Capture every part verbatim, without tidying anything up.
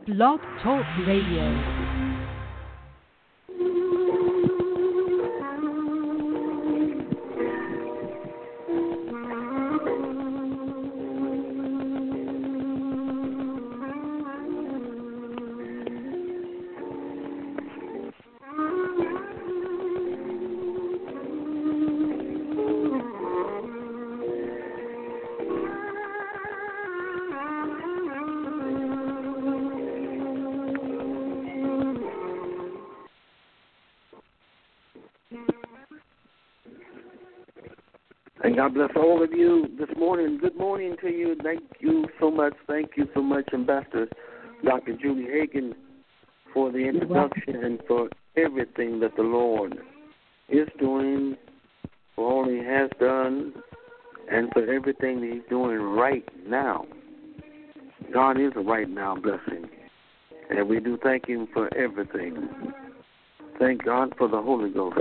Blog Talk Radio. And God bless all of you this morning. Good morning to you. Thank you so much. Thank you so much, Ambassador Doctor Julie Hagan, for the introduction and for everything that the Lord is doing, for all He has done, and for everything that He's doing right now. God is a right now blessing, and we do thank Him for everything. Thank God for the Holy Ghost,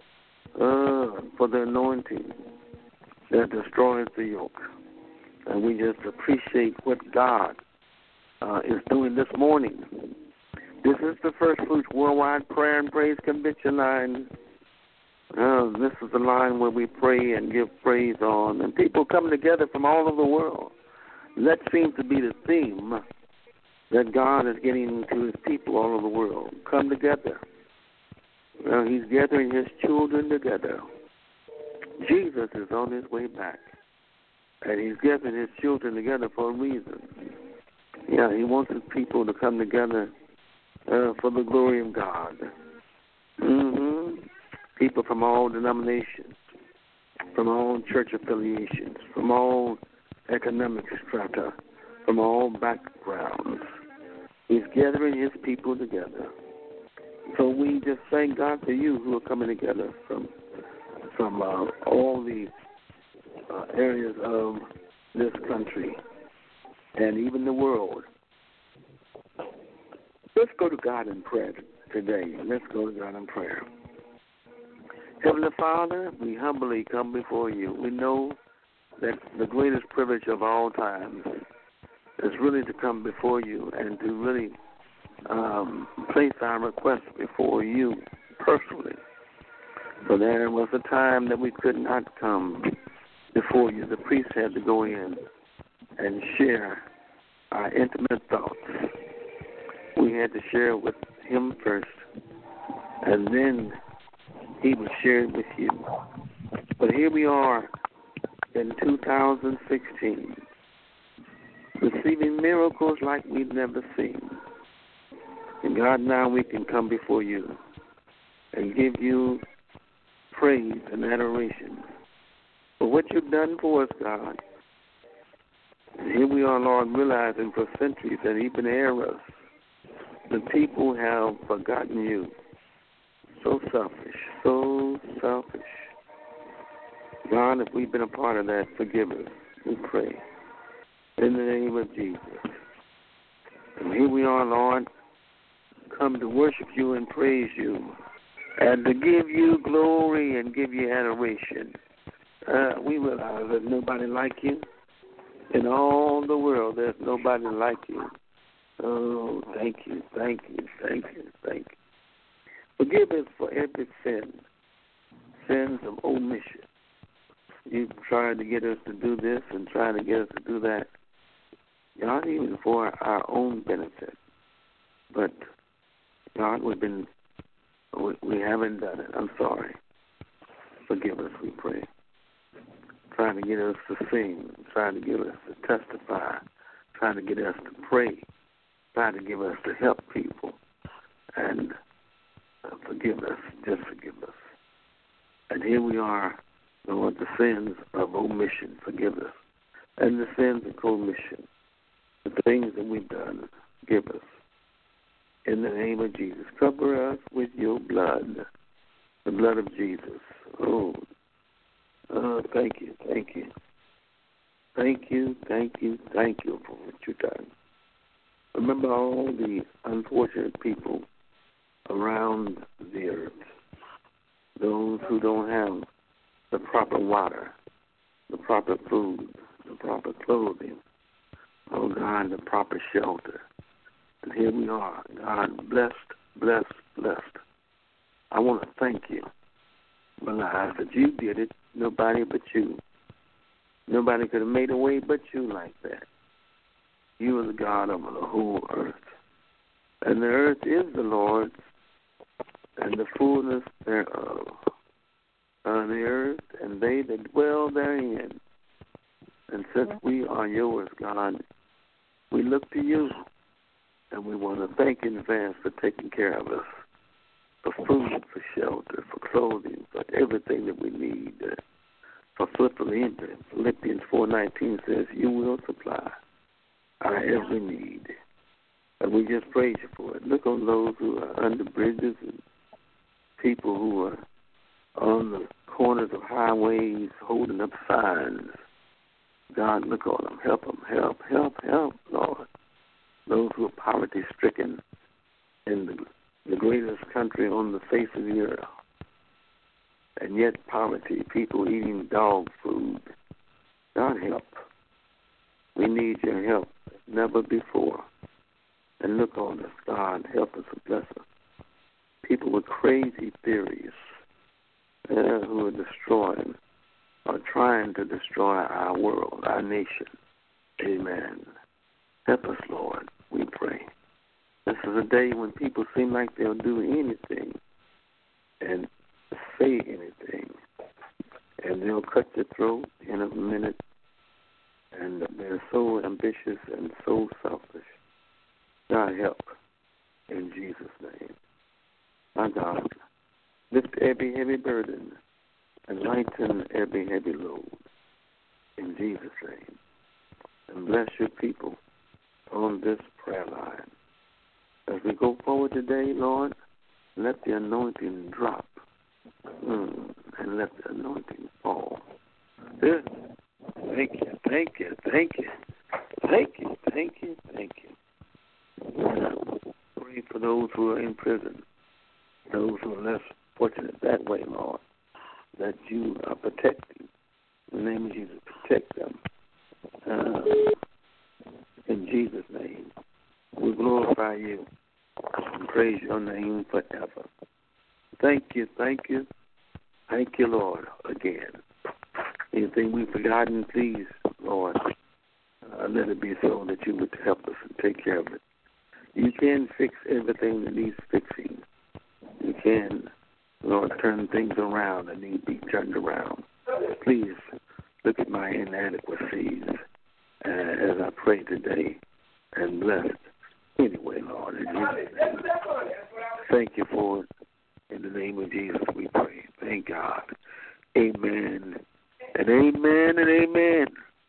uh, for the anointing that destroys the yoke. And we just appreciate what God uh, is doing this morning. This is the First Fruits Worldwide Prayer and Praise Conviction line. Uh, this is the line where we pray and give praise on. And people come together from all over the world. That seems to be the theme that God is getting to His people all over the world. Come together. Well, He's gathering His children together. Jesus is on His way back, and He's gathering His children together for a reason. Yeah, He wants His people to come together uh, for the glory of God. Mm-hmm. People from all denominations, from all church affiliations, from all economic strata, from all backgrounds. He's gathering His people together. So we just thank God for you who are coming together from from uh, all the uh, areas of this country and even the world. Let's go to God in prayer today. Let's go to God in prayer. Heavenly Father, we humbly come before you. We know that the greatest privilege of all times is really to come before you and to really um, place our requests before you personally. So there was a time that we could not come before you. The priest had to go in and share our intimate thoughts. We had to share with him first, and then he would share it with you. But here we are in two thousand sixteen, receiving miracles like we've never seen. And God, now we can come before you and give you praise and adoration for what you've done for us, God. And here we are, Lord, realizing for centuries and even eras, the people have forgotten you. So selfish, so selfish. God, if we've been a part of that, forgive us, we pray. In the name of Jesus. And here we are, Lord, come to worship you and praise you, and to give you glory and give you adoration. Uh, we realize there's nobody like you. In all the world, there's nobody like you. Oh, thank you, thank you, thank you, thank you. Forgive us for every sin, sins of omission. You've tried to get us to do this and trying to get us to do that, not even for our own benefit. But, God, we've been We, we haven't done it. I'm sorry. Forgive us, we pray. Trying to get us to sing, trying to get us to testify, trying to get us to pray, trying to get us to help people. And uh, forgive us, just forgive us. And here we are, Lord, the sins of omission, forgive us. And the sins of commission, the things that we've done, forgive us. In the name of Jesus, cover us with your blood, the blood of Jesus. Oh, oh, thank you, thank you. Thank you, thank you, thank you for what you've done. Remember all the unfortunate people around the earth, those who don't have the proper water, the proper food, the proper clothing, oh God, the proper shelter. And here we are. God, blessed, blessed, blessed. I want to thank you for the life that you did it. Nobody but you. Nobody could have made a way but you like that. You are the God of the whole earth. And the earth is the Lord's, and the fullness thereof. On the earth, and they that dwell therein. And since we are yours, God, we look to you, and we want to thank you in advance for taking care of us, for food, for shelter, for clothing, for everything that we need. Uh, for Philippians, Philippians four nineteen says, you will supply our every need. And we just praise you for it. Look on those who are under bridges and people who are on the corners of highways holding up signs. God, look on them. Help them. Help, help, help, Lord. Those who are poverty-stricken in the, the greatest country on the face of the earth. And yet poverty, people eating dog food. God, help. We need your help never before. And look on us, God. Help us and bless us. People with crazy theories uh, who are destroying or trying to destroy our world, our nation. Amen. Help us, Lord, we pray. This is a day when people seem like they'll do anything and say anything, and they'll cut your throat in a minute, and they're so ambitious and so selfish. God, help in Jesus' name. My God, lift every heavy burden and lighten every heavy load in Jesus' name. And bless your people on this prayer line. As we go forward today, Lord, let the anointing drop mm, and let the anointing fall. Good. Thank you, thank you, thank you, thank you, thank you, thank you. Pray for those who are in prison, those who are less fortunate that way, Lord, that you are protecting. In the name of Jesus, protect them. Uh, in Jesus' name, we glorify you and praise your name forever. Thank you, thank you, thank you, Lord, again. Anything we've forgotten, please, Lord, uh, let it be so that you would help us and take care of it. You can fix everything that needs fixing. You can, Lord, turn things around that need to be turned around. Please look at my inadequacies uh, as I pray today and bless it. Anyway, Lord, in Jesus' name, thank you for it. In the name of Jesus, we pray. Thank God. Amen and amen and amen.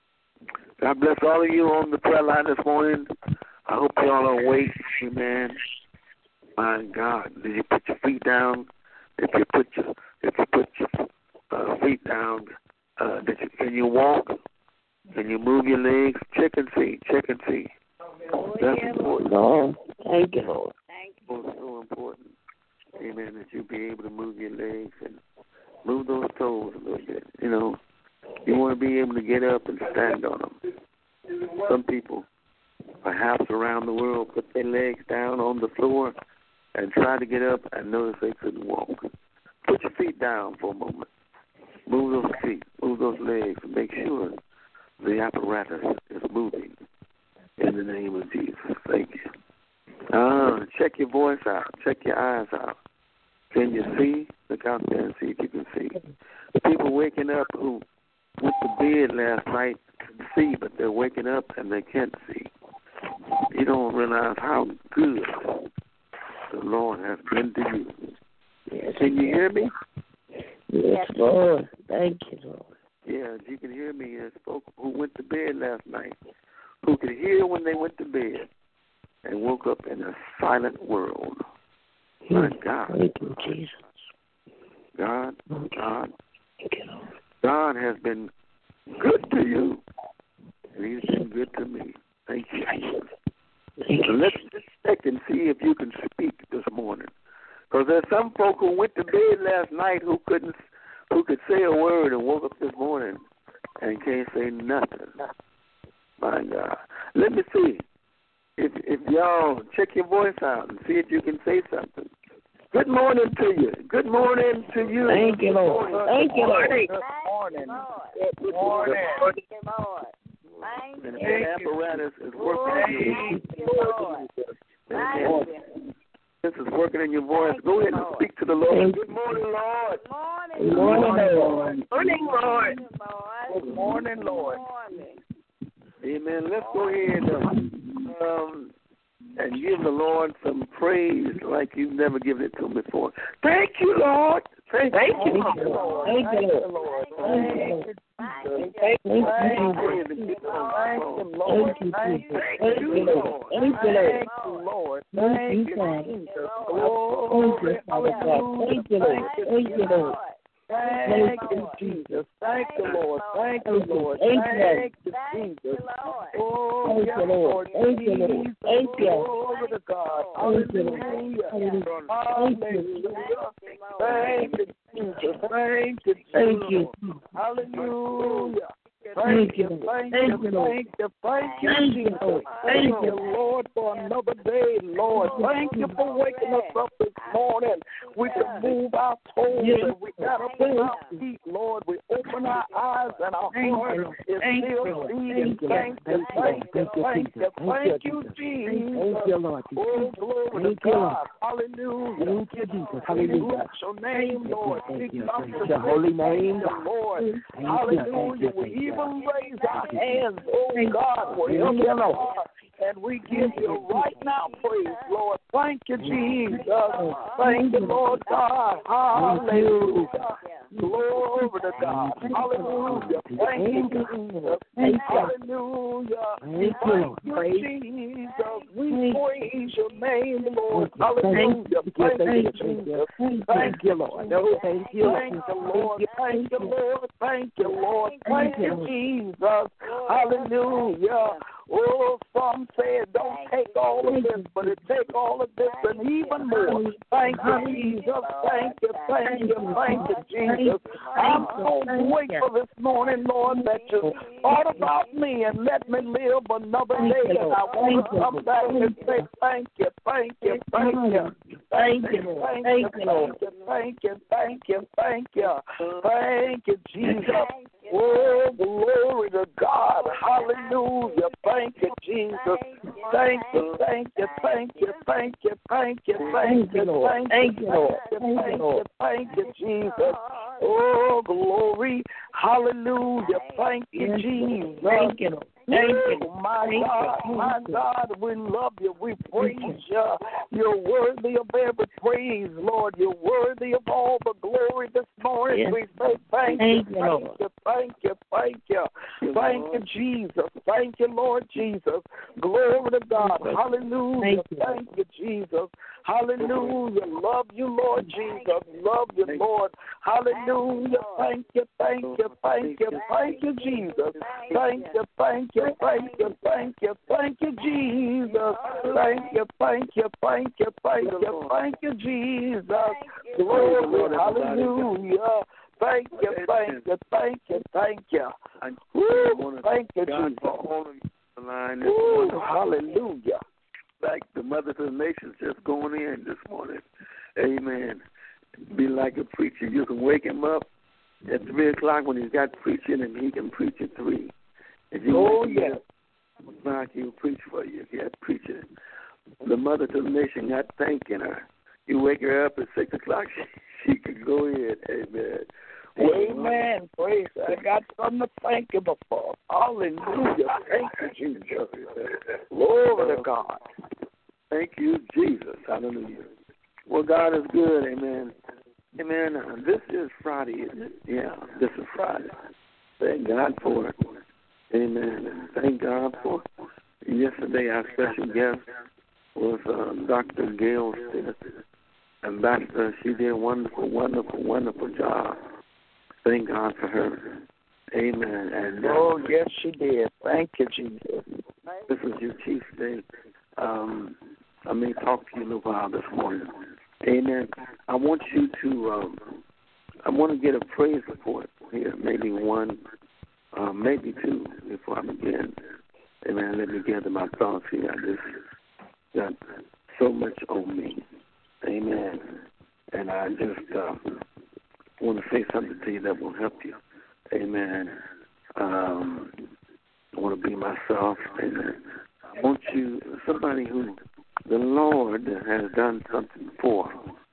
God bless all of you on the prayer line this morning. I hope you all are awake. Amen. My God, did you put your feet down? If you put your if you put your uh, feet down, uh, did you, can you walk? Can you move your legs? Check and see. Check and see. That's important. Lord, thank you, Lord. Thank you. It's so important. Amen. That you be able to move your legs and move those toes a little bit. You know, you want to be able to get up and stand on them. Some people, perhaps around the world, put their legs down on the floor and try to get up and notice they couldn't walk. Put your feet down for a moment. Move those feet, move those legs, and make sure the apparatus is moving in the name of Jesus. Thank you. Ah, check your voice out. Check your eyes out. Can you see? Look out there and see if you can see. People waking up who went to bed last night to see, but they're waking up and they can't see. You don't realize how good the Lord has been to you. Yes, can you hear me? Yes, Lord. Thank you, Lord. Yeah, you can hear me. There's folk who went to bed last night who could hear when they went to bed and woke up in a silent world. My God. Thank you, Jesus. God, God, Thank you, Lord. God has been good to you, and he's been good to me. Thank you, Jesus. Thank So you. let's just check and see if you can speak this morning. Because there's some folk who went to bed last night who couldn't, who could say a word and woke up this morning and can't say nothing. My God. Let me see. if if y'all check your voice out and see if you can say something. Good morning to you. Good morning to you. Thank you, Lord. Thank you, Lord. Good morning. Good morning. Thank you, Lord. Thank And you. the apparatus is working. Thank you, Lord. Thank you. This is working in your voice. Go ahead and speak to the Lord. Good morning, Lord. Good morning, Lord. Morning, Lord. Good morning, Lord. Amen. Let's go ahead um, um, and give the Lord some praise like you've never given it to him before. Thank you, Lord. Thank, Thank you, you, Lord. Lord. Thank you, Lord. Thank you, Lord. Thank you, Thank Thank you, you, Jesus. Lord. Thank you, Thank Jesus. you, Thank you, Lord. Thank you, Lord. Lord. Thank you, Father. Thank you, Father God. Thank you, Lord. Thank you, Lord. Thank you, Jesus. Thank you, Lord. Thank you, Lord. Thank Thank you, you, Jesus. Thank Oh, you, Lord. Thank you, Lord. Thank you. Glory to God. Thank you, Lord. Hallelujah. Hallelujah. Thank you, Jesus. Thank you, Thank you. Jesus. Hallelujah. Thank you, Thank Lord. you, Thank you, Lord. thank you, thank you, Thank you, Jesus. Lord. Thank Thank you, you. Lord, for another day, Lord. Thank you for waking us up this morning. We can move our toes and we got up on our feet, Lord. We open our eyes and our heart is still beating. Thank you, thank you, thank you, thank you, Jesus. Thank you, Lord. Oh, glory to God. Hallelujah. Thank you, Jesus. We Hallelujah. bless your name, Lord. Thank We you. come to Your holy name, thank you, Lord. Thank you. Hallelujah. We even raise our hands, oh God, wherever you are, and we give you right now praise, Lord. Thank you, Jesus. Thank you, Lord God. Hallelujah. Glory to God. Hallelujah. Thank you, Jesus. Hallelujah. Thank you, Jesus. We praise your name, Lord. Hallelujah. Thank you, Jesus. Thank you, Lord. Thank you, Thank you, Lord. Thank you, Lord. Thank you, Lord. Thank you, Jesus. Hallelujah. Oh, some say it don't take all of this, but it take all of this and even more. Thank you, Jesus. Thank you, thank you, thank you, Jesus. I'm so grateful this morning, Lord, that you thought about me and let me live another day. And I want to come back and say thank you, thank you, thank you. Thank you, thank you, thank you, thank you, thank you, thank you. Thank you, Jesus. Oh, glory to God. Hallelujah. Thank you, Jesus. Thank you, thank you, thank you, thank you, thank you, thank you, Lord. Thank you, Lord. Thank you, thank you, Jesus. Oh, glory. Hallelujah. Thank you, Jesus. Thank you, Lord. Thank you, my God, my God, we love you, we praise you. You're worthy of every praise, Lord. You're worthy of all the glory this morning. Yes. We say thank, thank you, thank you, thank you, thank you. Thank you, Jesus. Thank you, Lord Jesus. Glory to God. Hallelujah. Thank you, Jesus. Hallelujah. Love you, Lord Jesus. Love you, Lord. Hallelujah. Thank you, thank you, thank you, thank you, Jesus. Thank you, thank you, thank you, thank you, thank you, Jesus. Thank you, thank you, thank you, thank you, thank you, Jesus. Glory, hallelujah. Thank you, thank you, thank you, thank you. Woo, thank you, Jesus. Woo, hallelujah. Like the mothers of the nations just going in this morning. Amen. Be like a preacher. You can wake him up at three o'clock when he's got preaching, and he can preach at three. If you oh, wake yes. him up, he'll preach for you if you have preaching. The mother of the nation got thanking her. You wake her up at six o'clock, she, she can go in. Amen. Amen. Praise God. I got something to thank you for. Hallelujah. Thank you, Jesus. Glory to God. Thank you, Jesus. Hallelujah. Well, God is good. Amen. Amen. Uh, this is Friday, isn't it? Yeah, this is Friday. Thank God for it. Amen. Thank God for it. Yesterday, our special guest was uh, Doctor Gail Smith, Ambassador. She did a wonderful, wonderful, wonderful job. Thank God for her. Amen. And uh, oh, yes, she did. Thank you, Jesus. This is your Chief Day. Um, I may talk to you a little while this morning. Amen. I want you to, um, I want to get a praise report here, maybe one, uh, maybe two before I begin. Amen. Let me gather my thoughts here. I just got so much on me. Amen. And I just uh, want to say something to you that will help you. Amen. Um, I want to be myself. Amen. I want you, somebody who the Lord has done something for.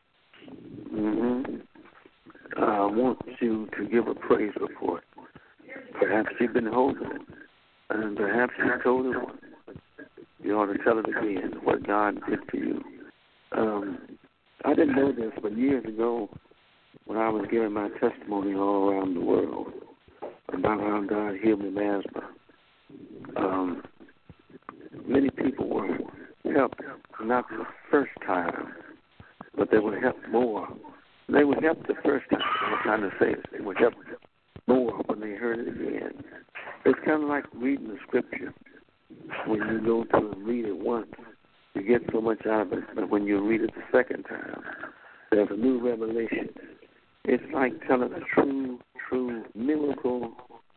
Mm-hmm. I want you to give a praise report. Perhaps you've been holding it, and perhaps you told it once. You ought to tell it again, what God did for you. Um, I didn't know this, but years ago, when I was giving my testimony all around the world about how God healed me of asthma, um, many people were helped, not the first time, but they were helped more. They were helped the first time. I'm trying to say it. They were helped more when they heard it again. It's kind of like reading the scripture. When you go to and read it once, you get so much out of it. But when you read it the second time, there's a new revelation. It's like telling a true, true miracle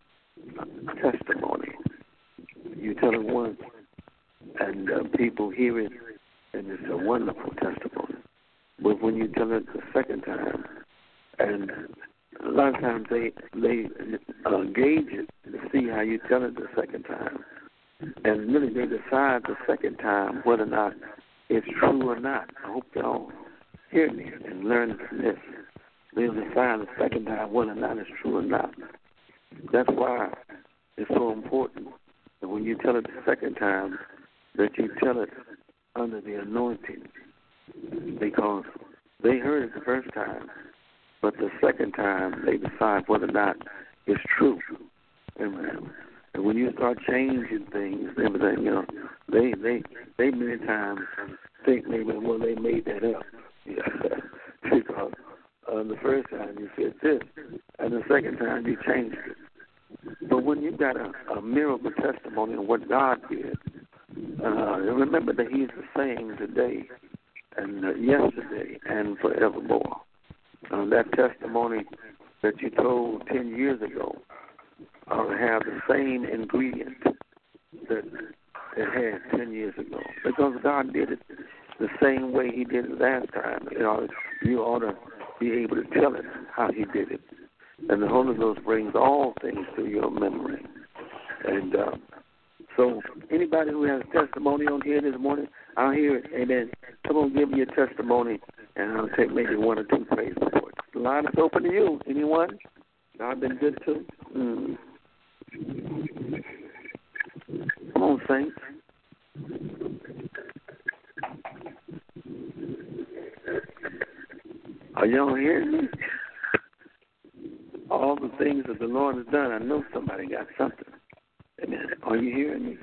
testimony. You tell it once, and uh, people hear it, and it's a wonderful testimony. But when you tell it the second time, and a lot of times they they uh, gauge it to see how you tell it the second time, and really they decide the second time whether or not it's true or not. I hope y'all hear me and learn from this. They'll decide the second time whether or not it's true or not. That's why it's so important that when you tell it the second time, that you tell it under the anointing, because they heard it the first time, but the second time they decide whether or not it's true. Amen. And when you start changing things, everything, you know, they they they many times think maybe, well, they made that up. Yeah. Because uh, the first time you said this, and the second time you changed it. But when you got a, a miracle testimony of what God did, uh, remember that He's the same today and uh, yesterday and forevermore. Uh, that testimony that you told ten years ago uh, have the same ingredient that it had ten years ago, because God did it the same way He did it last time. You know, you ought to be able to tell it how He did it. And the Holy Ghost brings all things to your memory. And uh, so anybody who has testimony on here this morning, I'll hear it. Amen. Come on, give me your testimony, and I'll take maybe one or two praise reports. The line is open to you. Anyone? God been good too? Mm. Come on, saints. Are y'all hearing me? All the things that the Lord has done, I know somebody got something. Amen. Are you hearing me?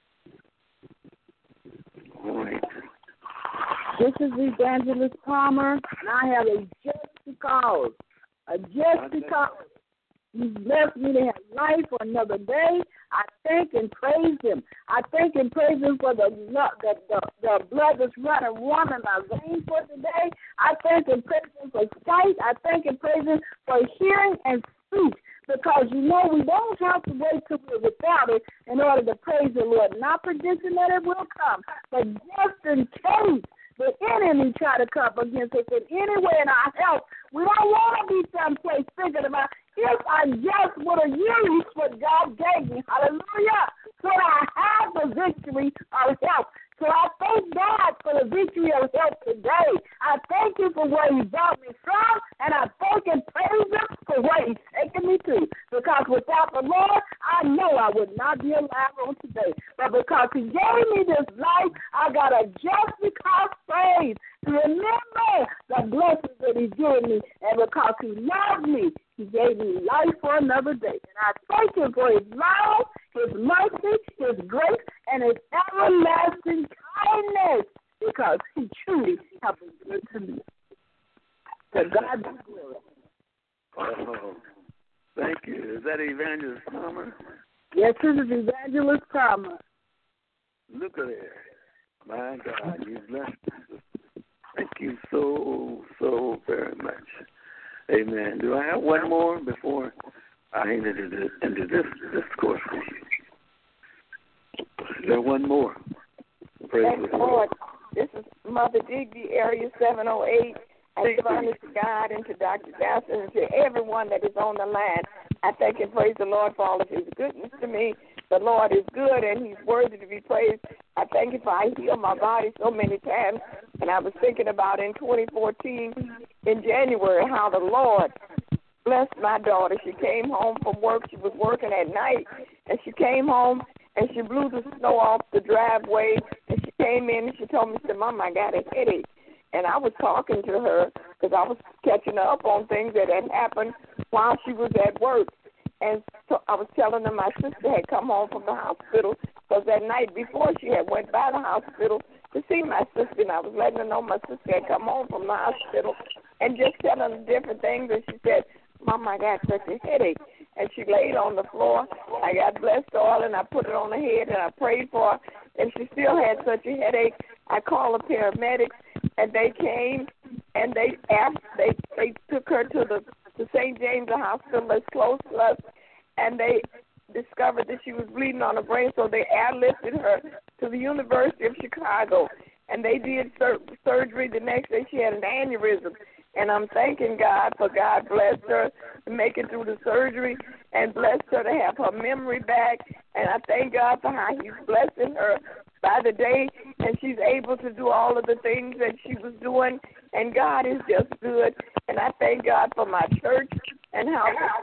All right. This is Evangelist Palmer, and I have a just because. A just because. He's blessed me to have life for another day. I thank and praise Him. I thank and praise Him for the blood, the, the, the blood that's running warm in my veins for today. I thank and praise Him for sight. I thank and praise Him for hearing and speech. Because, you know, we don't have to wait till we're without it in order to praise the Lord. Not predicting that it will come, but just in case the enemy try to come against us in any way in our health, we don't want to be someplace thinking about if I just would have used what God gave me. Hallelujah. So I have the victory of health. So I thank God for the victory of health today. I thank Him for where He brought me from, and I thank and praise Him for where He's taken me to. Because without the Lord, I know I would not be alive on today. But because He gave me this life, I got a just because praise to remember the blessings that He's given me. And because He loved me, He gave me life for another day. And I thank Him for His love, His mercy, His grace, and His everlasting kindness, because He truly has been good to me. To God be glory. Oh, thank you. Is that Evangelist Palmer? Yes, this is Evangelist Palmer. Look at there. My God, you blessed us. Thank you so, so very much. Amen. Do I have one more before I enter into, into this discourse with you? Is there one more? Praise the Lord. Mother Digby, Area seven oh eight. I give honor to God and to Doctor Johnson and to everyone that is on the line. I thank and praise the Lord for all of his goodness to me. The Lord is good and he's worthy to be praised. I thank you for I healed my body so many times. And I was thinking about in twenty fourteen, in January, how the Lord blessed my daughter. She came home from work. She was working at night, and she came home, and she blew the snow off the driveway, and she came in, and she told me, she said, Mom, I got a headache. And I was talking to her because I was catching up on things that had happened while she was at work. And so I was telling her my sister had come home from the hospital because that night before she had went by the hospital to see my sister, and I was letting her know my sister had come home from the hospital and just telling her different things. And she said, Mom, I got such a headache. And she laid on the floor. I got blessed oil, and I put it on her head, and I prayed for her. And she still had such a headache. I called the paramedics, and they came, and they asked, they they took her to the to Saint James Hospital that's close to us, and they discovered that she was bleeding on her brain, so they airlifted her to the University of Chicago. And they did sur- surgery. The next day she had an aneurysm. And I'm thanking God for God blessed her to make it through the surgery and blessed her to have her memory back. And I thank God for how he's blessing her by the day, and she's able to do all of the things that she was doing. And God is just good. And I thank God for my church and how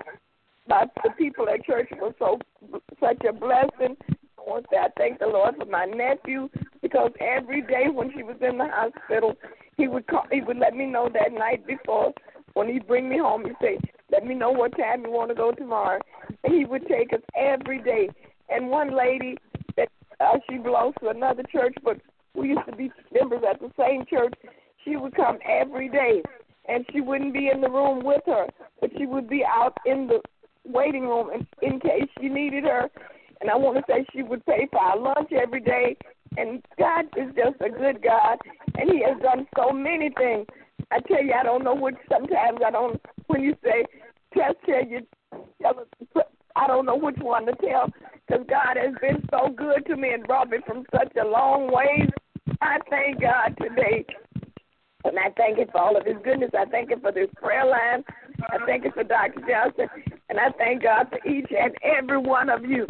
my, the people at church were so such a blessing. I want to say I thank the Lord for my nephew, because every day when she was in the hospital, he would call, he would let me know that night before when he'd bring me home. He'd say, let me know what time you want to go tomorrow. And he would take us every day. And one lady, that uh, she belongs to another church, but we used to be members at the same church, she would come every day. And she wouldn't be in the room with her, but she would be out in the waiting room in, in case she needed her. And I want to say she would pay for our lunch every day. And God is just a good God, and he has done so many things. I tell you, I don't know which, sometimes I don't, when you say, tell, tell you, tell, I don't know which one to tell, because God has been so good to me and brought me from such a long ways. I thank God today, and I thank him for all of his goodness. I thank him for this prayer line. I thank him for Doctor Johnson, and I thank God for each and every one of you.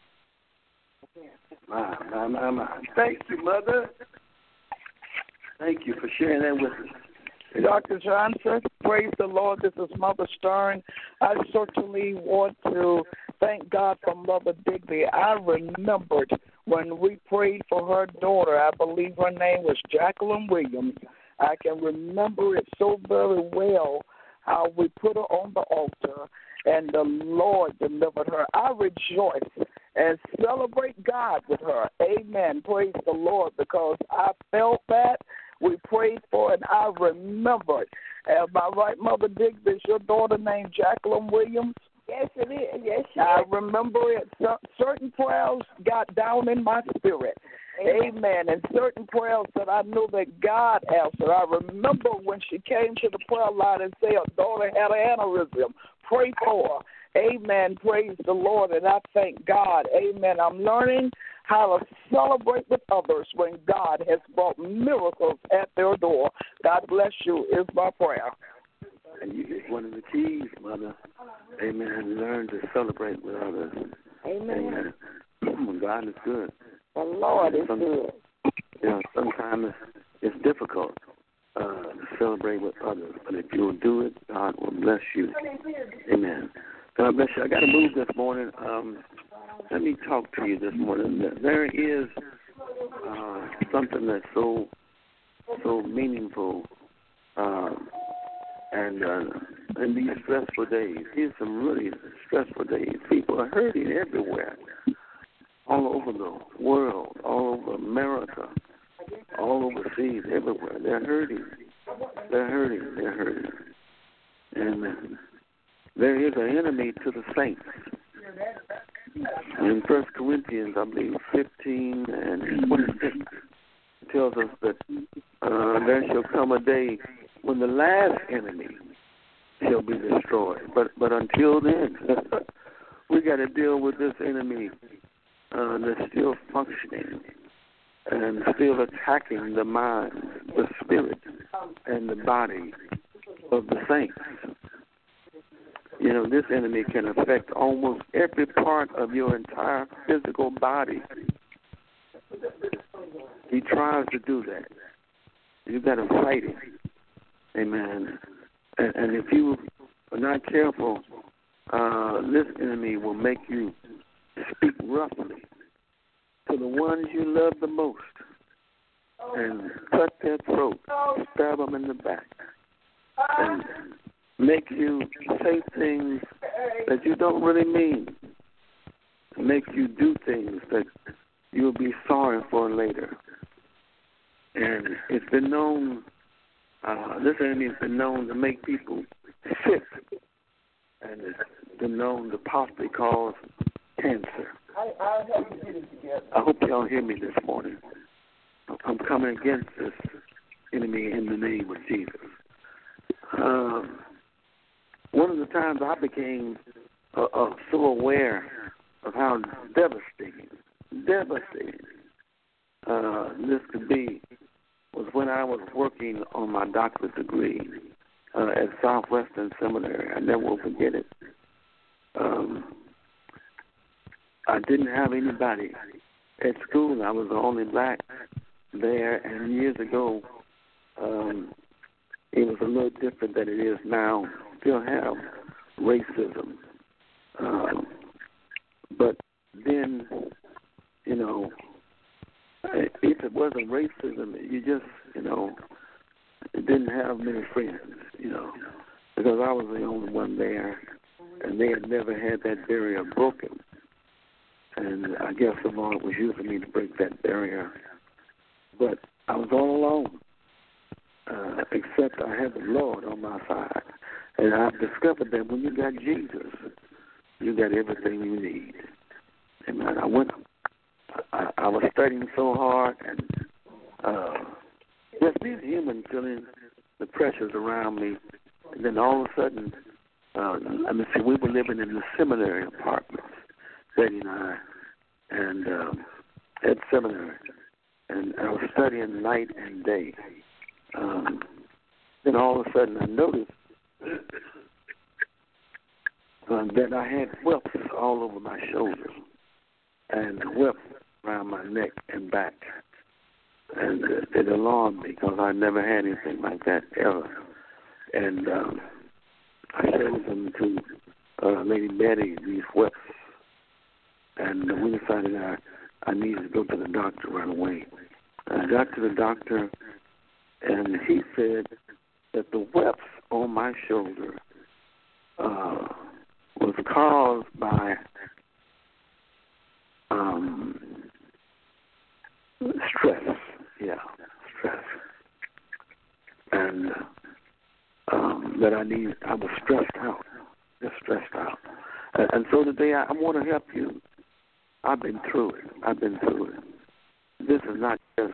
My, my, my, my. Thank you, Mother. Thank you for sharing that with us. Doctor Johnson, praise the Lord. This is Mother Stern. I certainly want to thank God for Mother Digby. I remembered when we prayed for her daughter, I believe her name was Jacqueline Williams. I can remember it so very well, how we put her on the altar and the Lord delivered her. I rejoice and celebrate God with her. Amen. Praise the Lord, because I felt that. We prayed for it, and I remembered. Am I right, Mother Digby? Is your daughter named Jacqueline Williams? Yes, it is. Yes, she I is. remember it. Certain prayers got down in my spirit. Amen. Amen. And certain prayers that I knew that God answered. I remember when she came to the prayer line and said her daughter had an aneurysm. Pray for her. Amen. Praise the Lord. And I thank God. Amen. I'm learning how to celebrate with others when God has brought miracles at their door. God bless you is my prayer. And you get one of the keys, Mother. Amen. Learn to celebrate with others. Amen. Amen. God is good. The Lord is Some, good. You know, sometimes it's, it's difficult uh, to celebrate with others, but if you'll do it, God will bless you. Amen. God bless you. I got to move this morning. Um, let me talk to you this morning. There is uh, something that's so so meaningful, uh, and uh, in these stressful days. Here's some really stressful days. People are hurting everywhere, all over the world, all over America, all overseas, everywhere. They're hurting. They're hurting. They're hurting. And uh, there is an enemy to the saints. In First Corinthians, I believe, fifteen and twenty-six, it tells us that uh, there shall come a day when the last enemy shall be destroyed. But but until then, we got to deal with this enemy uh, that's still functioning and still attacking the minds, the spirit and the body of the saints. You know, this enemy can affect almost every part of your entire physical body. He tries to do that. You've got to fight it. Amen. And, and if you are not careful, uh, this enemy will make you speak roughly to the ones you love the most and cut their throat, stab them in the back, and make you say things that you don't really mean, make you do things that you'll be sorry for later. And it's been known, uh, this enemy has been known to make people sick, and it's been known to possibly cause cancer. I hope y'all hear me this morning. I'm coming against this enemy in the name of Jesus. Um, one of the times I became uh, uh, so aware of how devastating, devastating uh, this could be was when I was working on my doctorate degree uh, at Southwestern Seminary. I never will forget it. Um, I didn't have anybody at school. I was the only black there, and years ago, um, it was a little different than it is now. Still have racism. Um, but then, you know, if it wasn't racism, you just, you know, didn't have many friends, you know, because I was the only one there, and they had never had that barrier broken. And I guess the Lord was using me to break that barrier. But I was all alone, uh, except I had the Lord on my side. And I've discovered that when you got Jesus, you got everything you need. Amen. I went, I, I was studying so hard, and uh, just being human, feeling the pressures around me. And then all of a sudden, uh, I mean, see, we were living in the seminary apartments, Betty and I, and um, at seminary. And I was studying night and day. Um, then all of a sudden I noticed uh, that I had whelps all over my shoulders and whelps around my neck and back. And uh, it alarmed me because I never had anything like that ever. And um, I showed them to uh, Lady Betty, these whelps. And uh, we decided I, I needed to go to the doctor right away. I got to the doctor, and he said that the whelps on my shoulder uh, was caused by um, stress. Yeah, stress. And um, that I need, I was stressed out, just stressed out. And, and so today I, I want to help you. I've been through it. I've been through it. This is not just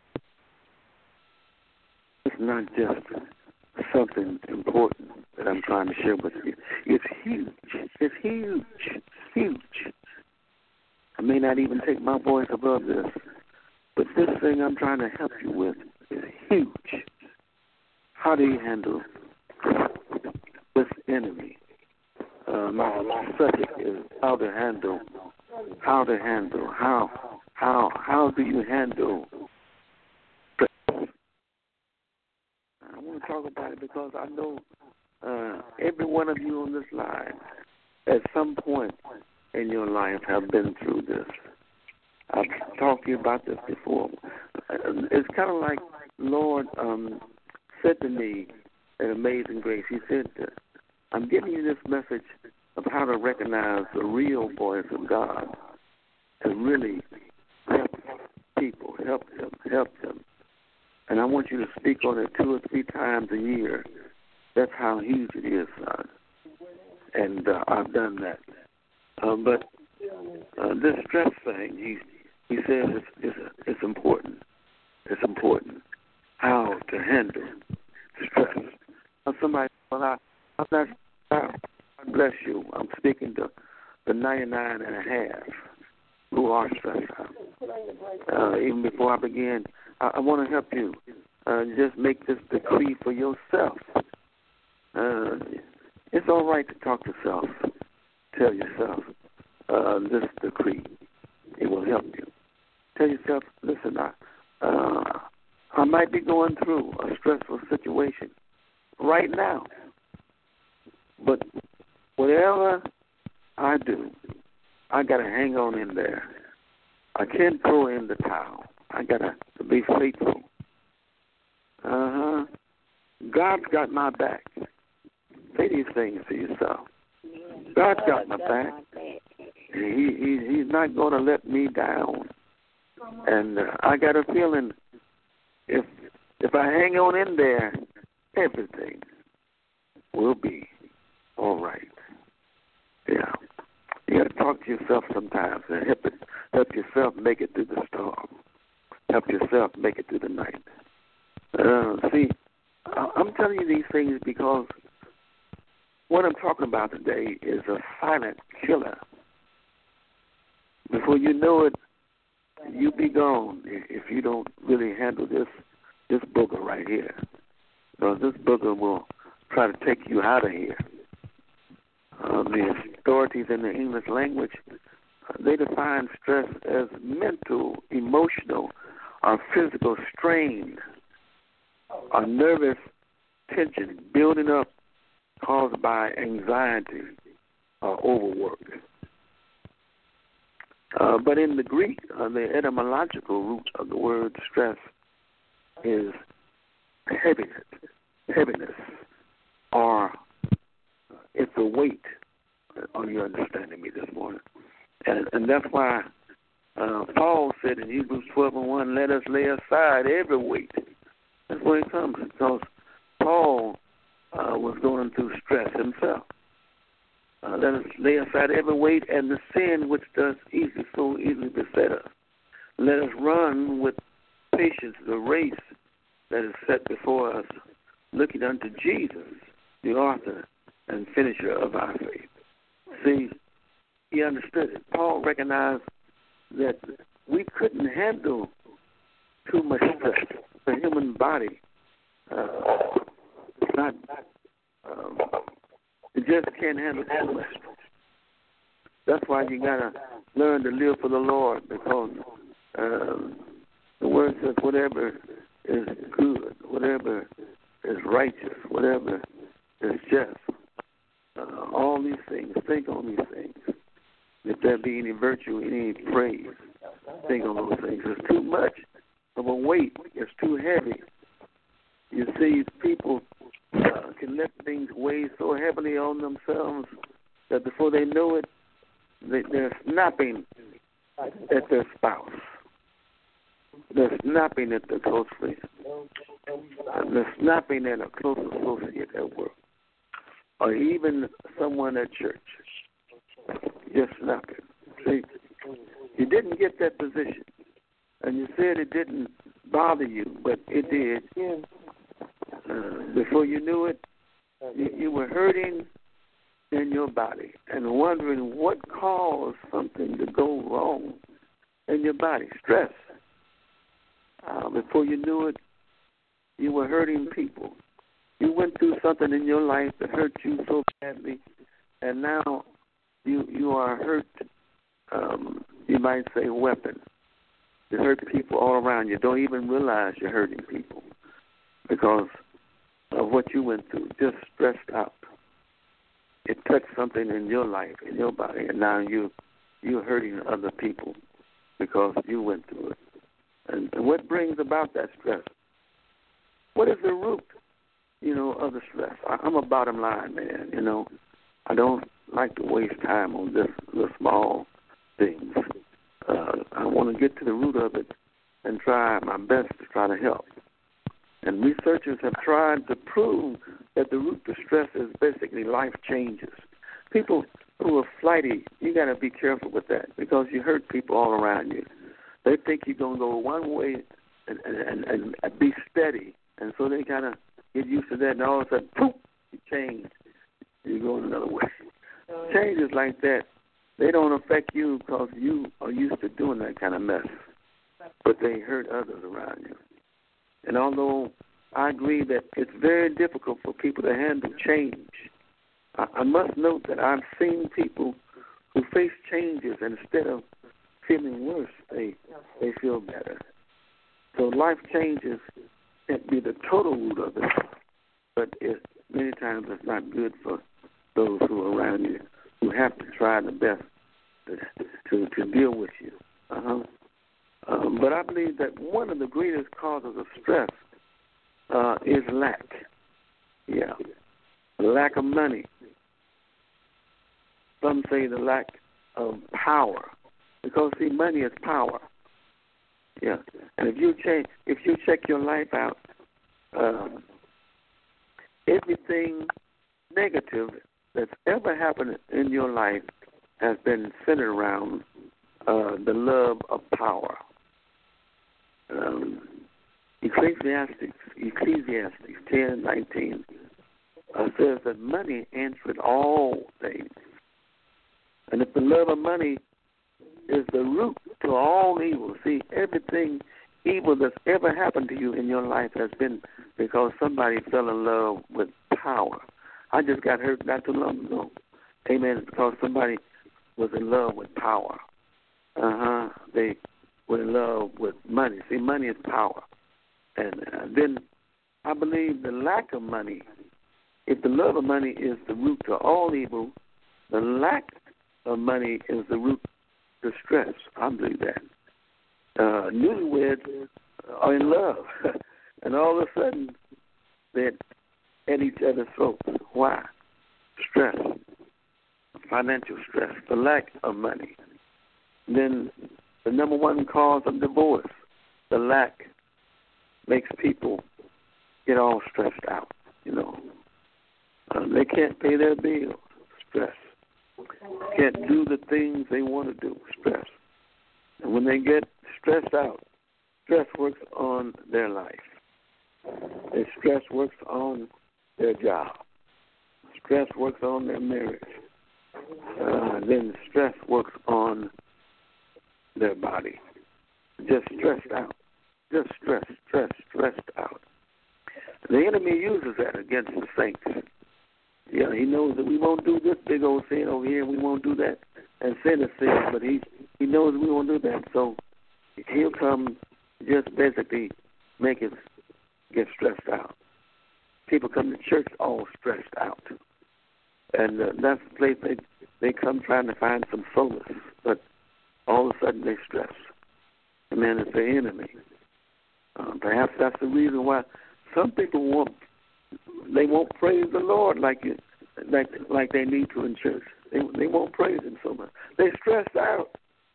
it's not just something important that I'm trying to share with you. It's huge. It's huge. Huge. I may not even take my voice above this, but this thing I'm trying to help you with is huge. How do you handle this enemy? Uh, my, my subject is how to handle, how to handle, how, how, how do you handle stress? I want to talk about it because I know uh, every one of you on this line at some point in your life have been through this. I've talked to you about this before. It's kind of like Lord um, said to me in Amazing Grace, he said, I'm giving you this message of how to recognize the real voice of God and really help people, help them, help them. And I want you to speak on it two or three times a year. That's how huge it is, son. And uh, I've done that. Uh, but uh, this stress thing, he he says it's, it's, it's important. It's important how to handle stress. Now somebody, well, I, I'm not, God bless you. I'm speaking to the ninety-nine and a half who are stressed out. Uh, even before I begin, I, I want to help you. uh, just make this decree for yourself. Uh, it's all right to talk to self. Tell yourself uh, this decree. It will help you. Tell yourself, listen, I, uh, I might be going through a stressful situation right now, but whatever I do, I got to hang on in there. I can't throw in the towel. I got to be faithful. Uh-huh. God's got my back. Say these things to yourself. God's got my back. He, he He's not going to let me down. And uh, I got a feeling if if I hang on in there, everything will be all right. Yeah. You got to talk to yourself sometimes and help, it, help yourself make it through the storm. Help yourself make it through the night. Uh, see, I'm telling you these things because what I'm talking about today is a silent killer. Before you know it, you be gone if you don't really handle this this booger right here. Because this booger will try to take you out of here. Uh, the authorities in the English language, uh, they define stress as mental, emotional, or physical strain or nervous tension building up caused by anxiety or overwork. Uh, but in the Greek, uh, the etymological root of the word stress is heaviness, heaviness, or it's a weight. Are you understanding me this morning? And, and that's why uh, Paul said in Hebrews twelve and one, let us lay aside every weight. That's where it comes, because Paul uh, was going through stress himself. Uh, let us lay aside every weight and the sin which does easily, so easily beset us. Let us run with patience the race that is set before us, looking unto Jesus, the author and finisher of our faith. See, he understood it. Paul recognized that we couldn't handle too much stress. The human body, uh, not, um, it just can't handle too much. That's why you gotta learn to live for the Lord, because um, the word says whatever is good, whatever is righteous, whatever is just, uh, all these things, think on these things. If there be any virtue, any praise, think on those things. It's too much of a weight. It's too heavy. You see, people uh, can let things weigh so heavily on themselves that before they know it, they, they're snapping at their spouse. They're snapping at their close friend. They're snapping at a close associate at work, or even someone at church. Just snapping. See, you didn't get that position, and you said it didn't bother you, but it did. Uh, before you knew it, you, you were hurting in your body and wondering what caused something to go wrong in your body. Stress. Uh, before you knew it, you were hurting people. You went through something in your life that hurt you so badly, and now you you are hurt, um, you might say, weapon. You hurt people all around you. Don't even realize you're hurting people because of what you went through, just stressed out. It touched something in your life, in your body, and now you, you're hurting other people because you went through it. And, and what brings about that stress? What is the root, you know, of the stress? I, I'm a bottom line man, you know. I don't like to waste time on this little small things. Uh, I want to get to the root of it and try my best to try to help. And researchers have tried to prove that the root to stress is basically life changes. People who are flighty, you got to be careful with that because you hurt people all around you. They think you're going to go one way and, and, and, and be steady, and so they kind of get used to that, and all of a sudden, poof, you change. You're going another way. Changes like that, they don't affect you because you are used to doing that kind of mess, but they hurt others around you. And although I agree that it's very difficult for people to handle change, I, I must note that I've seen people who face changes, and instead of feeling worse, they, they feel better. So life changes can't be the total root of it, but it, many times it's not good for those who are around you, who have to try the best to to, to deal with you. Uh-huh. Um, but I believe that one of the greatest causes of stress uh, is lack. Yeah, lack of money. Some say the lack of power, because see, money is power. Yeah, and if you check if you check your life out, um, everything negative that's ever happened in your life has been centered around uh, the love of power. Um, Ecclesiastes, Ecclesiastes ten nineteen uh, says that money answered all things, and if the love of money is the root to all evil. See, everything evil that's ever happened to you in your life has been because somebody fell in love with power. I just got hurt not too long ago. Amen. It's because somebody was in love with power. Uh-huh. They were in love with money. See, money is power. And uh, then I believe the lack of money, if the love of money is the root to all evil, the lack of money is the root to stress. I believe that. Uh, newlyweds are in love, and all of a sudden they're at each other's throats. Why? Stress, financial stress, the lack of money. Then the number one cause of divorce, the lack, makes people get all stressed out. You know, um, they can't pay their bills. Stress. Can't do the things they want to do. Stress. And when they get stressed out, stress works on their life. And stress works on their job. Stress works on their marriage. Uh, then stress works on their body. Just stressed out. Just stress, stress, stressed out. The enemy uses that against the saints. Yeah, he knows that we won't do this big old sin over here, we won't do that, and sin is sin, but he, he knows we won't do that, so he'll come just basically make us get stressed out. People come to church all stressed out, and uh, that's the place they, they come trying to find some solace, but all of a sudden they stress. And then it's the enemy. Uh, perhaps that's the reason why some people won't they won't praise the Lord like it, like like they need to in church. They they won't praise Him so much. They're stressed out.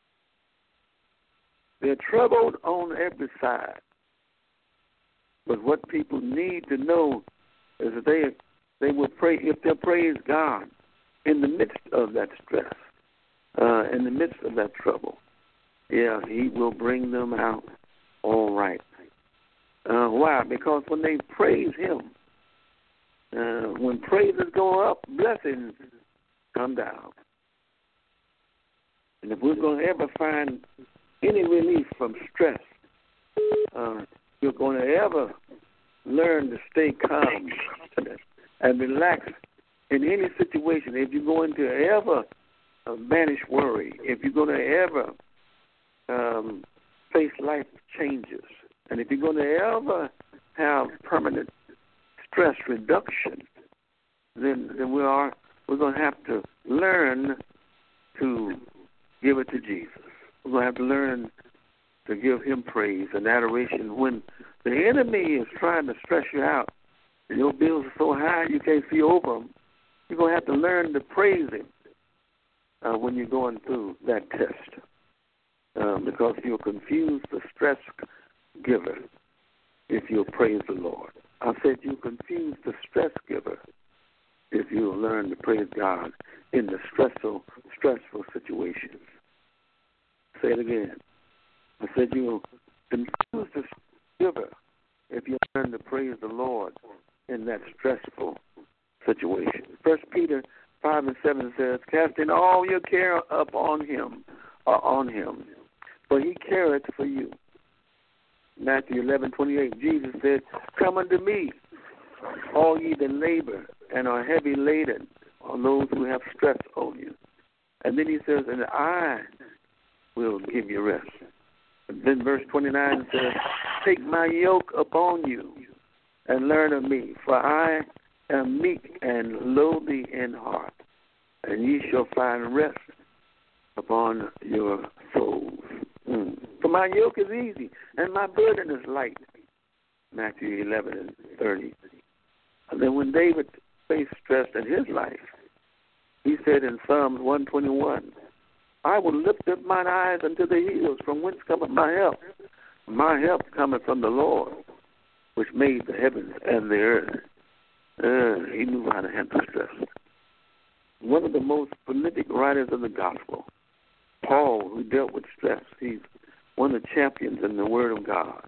They're troubled on every side. But what people need to know is that they they will pray if they praise God in the midst of that stress, uh, in the midst of that trouble. Yeah, He will bring them out all right. Uh, why? Because when they praise Him, uh, when praises go up, blessings come down. And if we're going to ever find any relief from stress, uh, you're going to ever learn to stay calm and relax in any situation. If you're going to ever uh, banish worry, if you're going to ever um, face life changes, and if you're going to ever have permanent stress reduction, then, then we are we're going to have to learn to give it to Jesus. We're going to have to learn to give Him praise and adoration. When the enemy is trying to stress you out, and your bills are so high you can't see over them, you're going to have to learn to praise Him uh, when you're going through that test, um, because you'll confuse the stress giver if you'll praise the Lord. I said you confuse the stress giver if you'll learn to praise God in the stressful, stressful situations. Say it again. I said you'll confuse the giver if you learn to praise the Lord in that stressful situation. First Peter five and seven says, casting all your care upon Him, or on Him, for He careth for you. Matthew eleven twenty-eight, Jesus said, come unto me, all ye that labor and are heavy laden, on those who have stress on you. And then he says, and I will give you rest. And then verse twenty-nine says, take my yoke upon you and learn of me, for I am meek and lowly in heart, and ye shall find rest upon your souls. Mm. For my yoke is easy and my burden is light. Matthew eleven and thirty. And then when David faced stress in his life, he said in Psalms one twenty-one, I will lift up mine eyes unto the hills, from whence cometh my help. My help cometh from the Lord, which made the heavens and the earth. Uh, he knew how to handle stress. One of the most prolific writers of the gospel, Paul, who dealt with stress, he's one of the champions in the Word of God.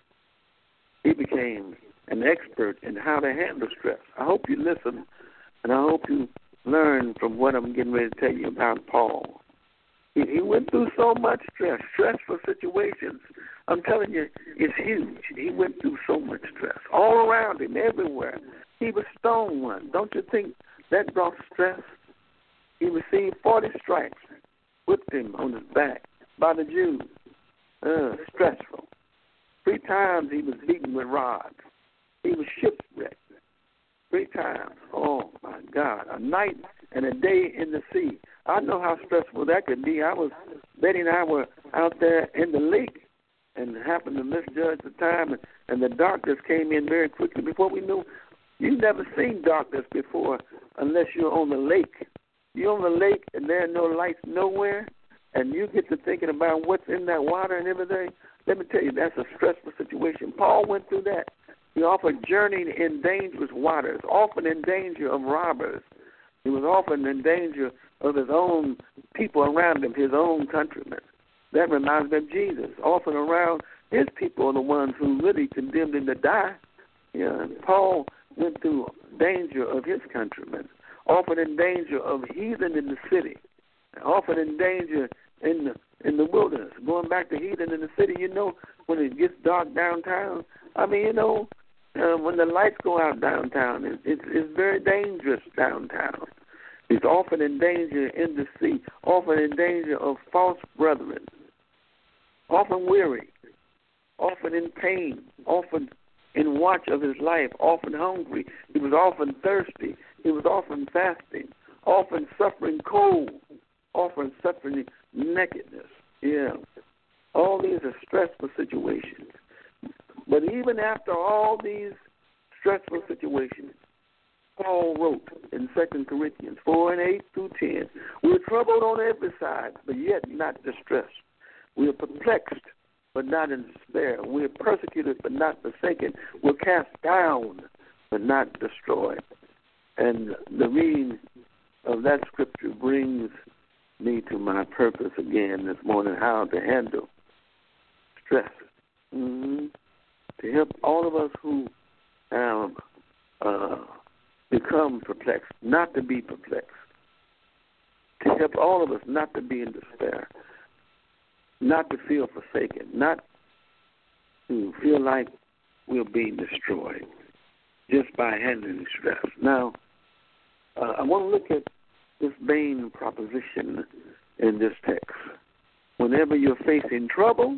He became an expert in how to handle stress. I hope you listen, and I hope you learn from what I'm getting ready to tell you about Paul. He, he went through so much stress, stressful situations. I'm telling you, it's huge. He went through so much stress all around him, everywhere. He was stoned once. Don't you think that brought stress? He received forty stripes, whipped him on his back by the Jews. Uh, stressful. Three times he was beaten with rods. He was shipwrecked. Three times. Oh, my God. A night and a day in the sea. I know how stressful that could be. I was, Betty and I were out there in the lake and happened to misjudge the time, and, and the darkness came in very quickly. Before we knew, you've never seen darkness before unless you're on the lake. You're on the lake and there are no lights nowhere, and you get to thinking about what's in that water and everything. Let me tell you, that's a stressful situation. Paul went through that. He often journeyed in dangerous waters, often in danger of robbers. He was often in danger of his own people around him, his own countrymen. That reminds me of Jesus. Often around his people are the ones who really condemned him to die. Yeah, Paul went through danger of his countrymen, often in danger of heathen in the city, often in danger in the in the wilderness. Going back to heathen in the city, you know, when it gets dark downtown, I mean, you know, uh, when the lights go out downtown, it, it, it's very dangerous downtown. He's often in danger in the sea, often in danger of false brethren, often weary, often in pain, often in watch of his life, often hungry. He was often thirsty. He was often fasting, often suffering cold, often suffering nakedness. Yeah. All these are stressful situations. But even after all these stressful situations, Paul wrote in Second Corinthians four and eight through ten, we're troubled on every side, but yet not distressed. We are perplexed, but not in despair. We are persecuted, but not forsaken. We're cast down, but not destroyed. And the reading of that scripture brings me to my purpose again this morning, how to handle stress. Mm-hmm. To help all of us who have uh, become perplexed, not to be perplexed. To help all of us not to be in despair, not to feel forsaken, not to feel like we're being destroyed just by handling stress. Now, uh, I want to look at this main proposition in this text. Whenever you're facing trouble,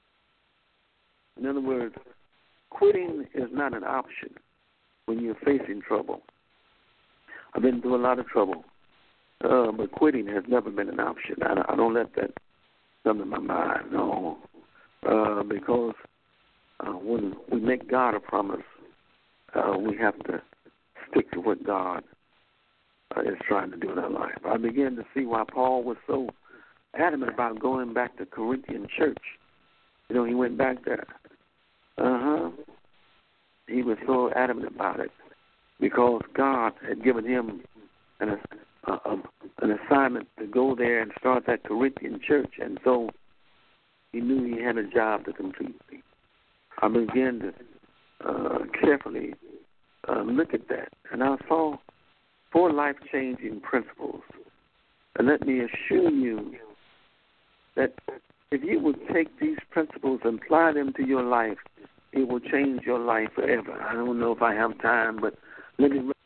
in other words, quitting is not an option when you're facing trouble. I've been through a lot of trouble, uh, but quitting has never been an option. I, I don't let that come to my mind, no, uh, because uh, when we make God a promise, uh, we have to stick to what God uh, is trying to do in our life. I began to see why Paul was so adamant about going back to Corinthian church. You know, he went back there. Uh-huh. He was so adamant about it because God had given him an, uh, um, an assignment to go there and start that Corinthian church, and so he knew he had a job to complete. I began to uh, carefully uh, look at that, and I saw four life-changing principles. And let me assure you that if you would take these principles and apply them to your life, it will change your life forever. I don't know if I have time, but let me